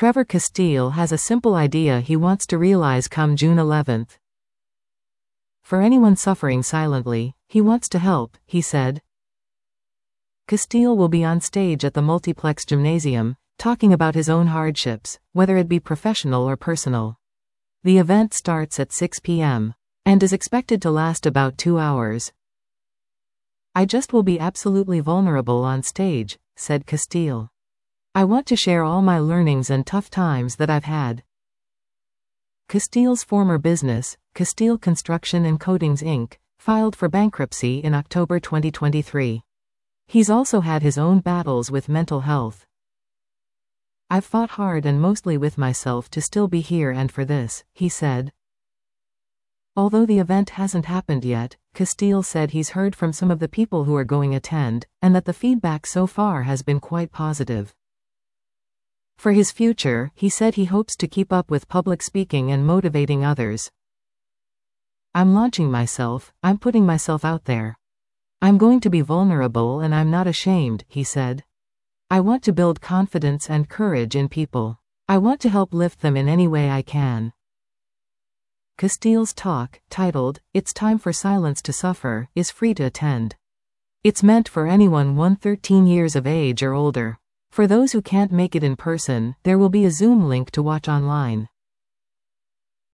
Trevor Castile has a simple idea he wants to realize come June 11th. For anyone suffering silently, he wants to help, he said. Castile will be on stage at the Multiplex Gymnasium, talking about his own hardships, whether it be professional or personal. The event starts at 6 p.m. and is expected to last about 2 hours. I just will be absolutely vulnerable on stage, said Castile. I want to share all my learnings and tough times that I've had. Castile's former business, Castile Construction and Coatings Inc., filed for bankruptcy in October 2023. He's also had his own battles with mental health. I've fought hard and mostly with myself to still be here and for this, he said. Although the event hasn't happened yet, Castile said he's heard from some of the people who are going to attend, and that the feedback so far has been quite positive. For his future, he said he hopes to keep up with public speaking and motivating others. I'm launching myself, I'm putting myself out there. I'm going to be vulnerable and I'm not ashamed, he said. I want to build confidence and courage in people. I want to help lift them in any way I can. Castile's talk, titled, It's Time for Silence to Suffer, is free to attend. It's meant for anyone 113 years of age or older. For those who can't make it in person, there will be a Zoom link to watch online.